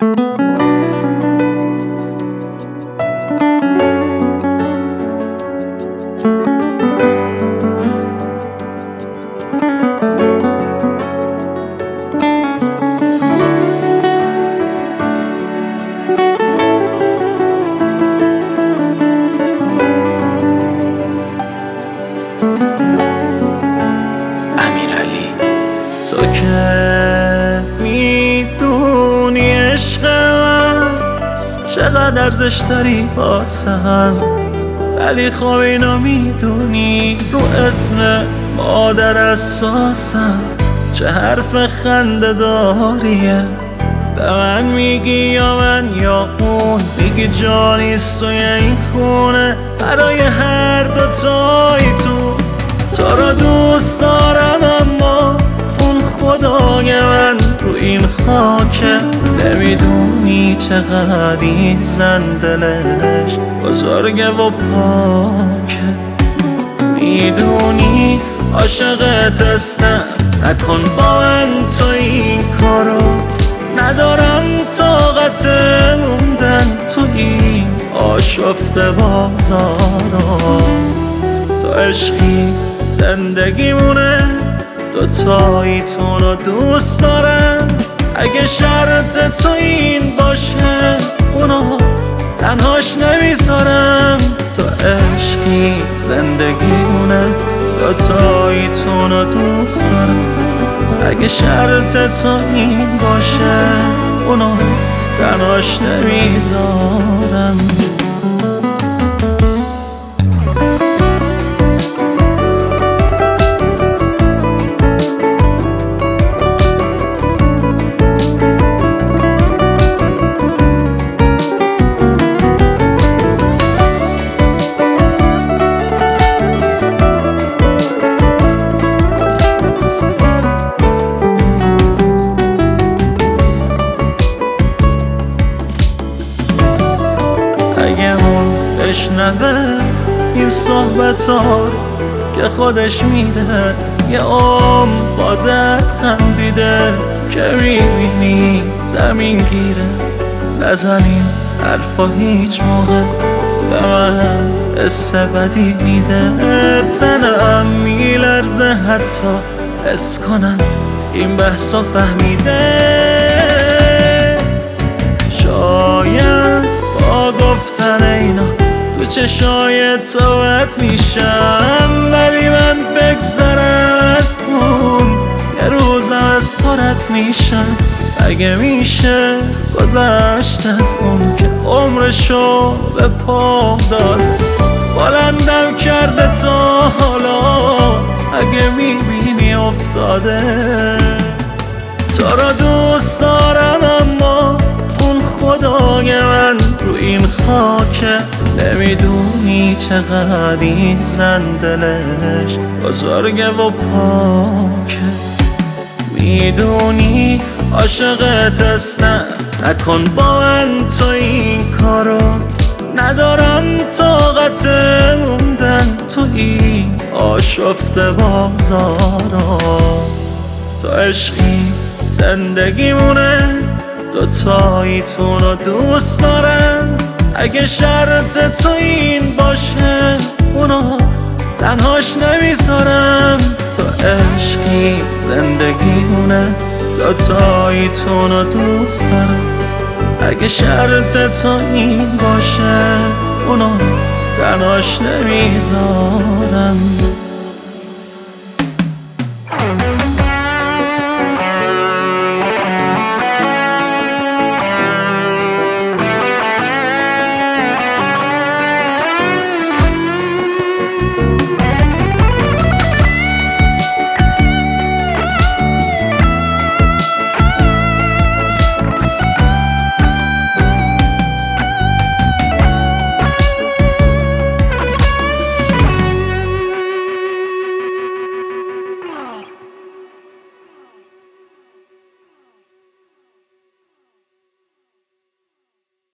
تو که میدونی عشق من چقدر ارزش داری واسم، ولی خب اینو میدونی رو اسم مادر اساسم چه حرف خنده داریه. به من میگی یا من یا اون، میگی جانیست توی این خونه برای هر دوتای تو رو دوست دارم، اما اون خدای من رو این خاکه. نمیدونی چقدر این زن دلش بزرگه و پاکه، میدونی عاشقت هستم، نکن با من تو این کارو. ندارم طاقت موندن تو این آشفته بازارو. تو عشقی زندگیمونه، دوتاییتون رو دوست دارم. اگه شرط تو این باشه اونو تنهاش نمیذارم. تو عشقی زندگیمونه، دوتاییتون رو دوست دارم. اگه شرط تو این باشه اونو تنهاش نمیذارم. اگه اون بشنوه این صحبت ها که خودش میره یه با درد خندیده، که میبینی زمین گیره. نزنیم حرفا هیچ موقع به من حس بدی میده. تنم میلرزه حتی حس کنم این بحثا فهمیده. شاید با گفتن اینا تو چشای توت میشم، ولی من بگذرم از اون یه روزم از تو رد میشم. اگه میشه گذشت از اون که عمرشو به پام داد، بلندم کرده تا حالا. اگه میبینی افتاده تو رو دوست دارم، اما اون خدای من رو این خاکه. نمیدونی چقدر این زن دلش بزرگه و پاکه، میدونی عاشقت هستم، نکن با من تو این کارو. ندارم طاقت موندن تو این آشفته بازارو. تو عشقی زندگیمونه، دوتاییتون رو دوست دارم. اگه شرط تو این باشه اونو تنهاش نمیذارم. تو عشقی زندگیمونه، دوتاییتون رو دوست دارم. اگه شرط تو این باشه اونو تنهاش نمیذارم.